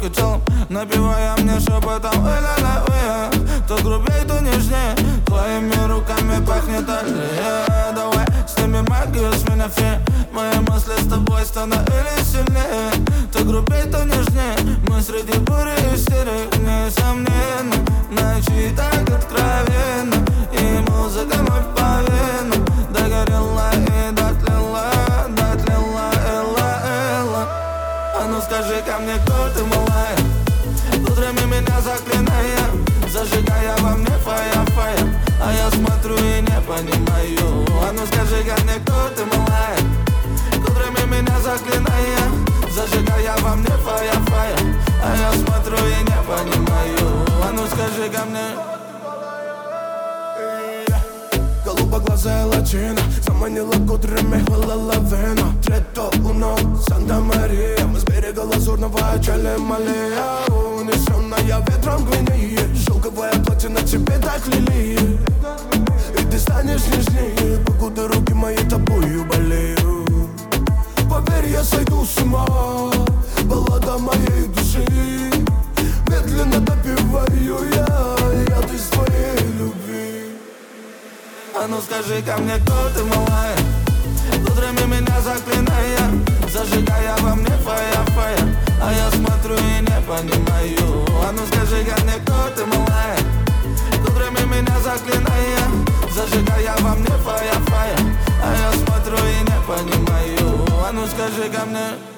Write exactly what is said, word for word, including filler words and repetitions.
только телом, напевая мне шепотом ля-ля-ля. То грубей, то нежнее, твоими руками пахнет аллея. Давай снимем магию с меня фея, мои мысли с тобой становились сильнее. То грубей, то нежнее, мы среди бури и истерик, несомненно. Ночи так откровенно, и музыка вновь по венам. Догорела и дотлела, дотлела, элла, элла. А ну скажи ко мне, кто ты, малая, утрами меня заклиная, зажигая во мне фая-фая. А я смотрю и не понимаю. А ну скажи ко мне, кто ты, малая, утрами меня заклиная, зажигая во мне фая-фая. А я смотрю и не понимаю. А ну скажи ко мне. Голубоглазая латина заманила кудрями, хвалила вино. Третто уно, Санта-Мария, мы с берега лазурного Чали-Малия. Унесенная ветром Гвинеи, шелковое платье на тебе так лилии. И ты станешь нежнее, покуда руки мои тобою болеют. Поверь, я сойду с ума, баллада моей души. Медленно допиваю я яд из твоей любви. А ну скажи ко мне, кто ты, малая, утрами меня заклиная, зажигая во мне фая-фая. А я смотрю и не понимаю. А ну скажи ко мне, кто ты, малая, утрами меня заклиная, зажигая во мне фая-фая. А я смотрю и не понимаю. А ну скажи ко мне.